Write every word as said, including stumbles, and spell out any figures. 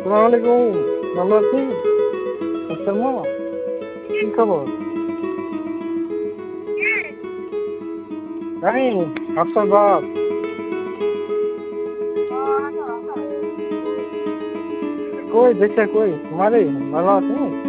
সালাম আলাইকুম। ভালো আছেন? আচ্ছা মা, কি খবর? আমি আপনার বাপ। কই দেখে কই মারে ভালো আছেন?